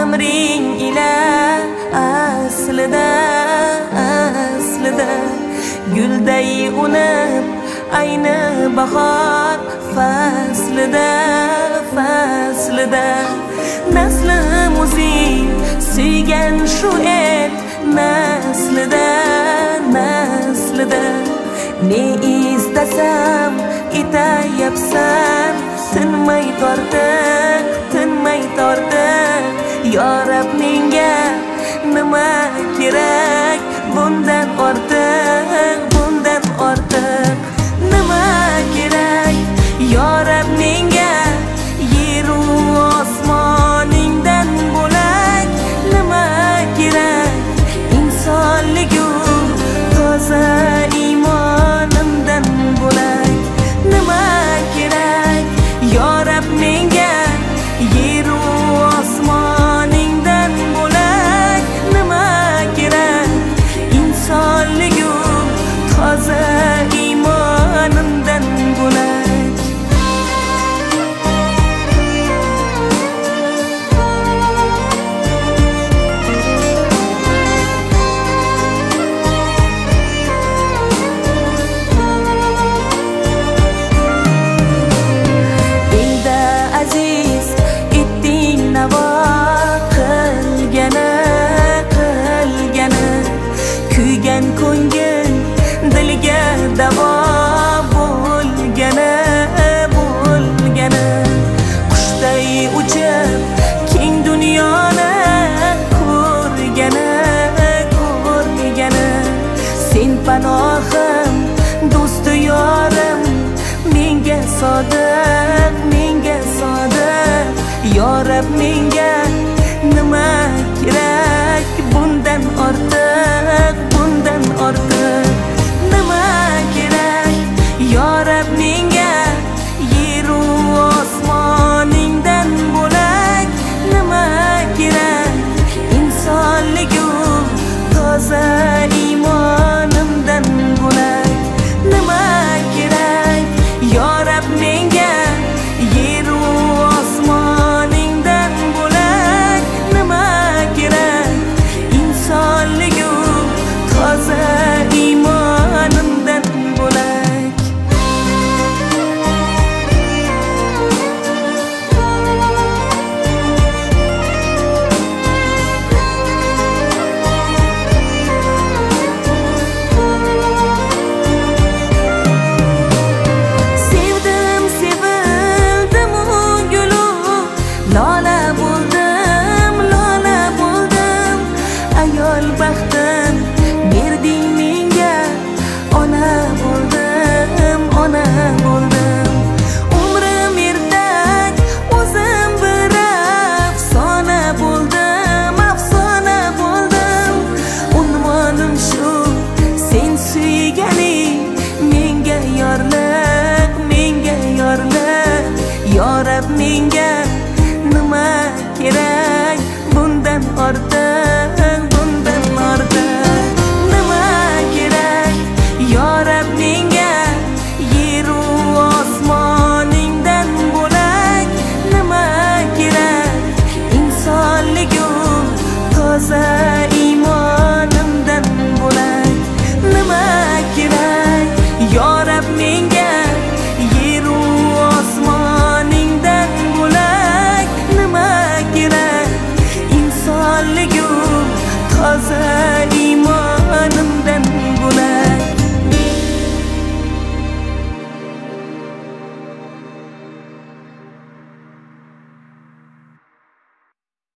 amring ila aslida gulday unib ayni bahor faslida naslim o'zing suygan shu el naslida ne istasam etayapsan tinmay tortiq yo Rab menga nima kerak bundan ortiq nima kerak yo Rab menga yeru osmoningdan bo'lak nima kerak insonligu toza iymonimdan bo'lak nima kerak yo Rab menga yeru osmoningdan bo'lak nima kerak insonligu toza iymonimdan bo'lak kuygan ko'ngil dilga davo bo'lgani qushday uchib keng dunyoni ko'rgani sen panohim do'stu yorim menga sodiq yo Rab menga nima kerak bundan ortiq nima kerak yo Rab menga yeru osmoningdan bo'lak nima kerak insonligu toza iymonimdan bo'lak nima kerak yo Rab menga yeru osmoningdan bo'lak nima kerak insonligu toza iymonimdan bo'lak sevdim sevildim u gulu lola bo'ldim ayol baxtim berding menga ona bo'ldim umrim ertak o'zim bir afsona bo'ldim unvonim shu sen suyganing menga yorliq yo Rab menga nima kerak bundan ortiq nima kerak yo Rab menga yeru osmoningdan bo'lak nima kerak insonligu toza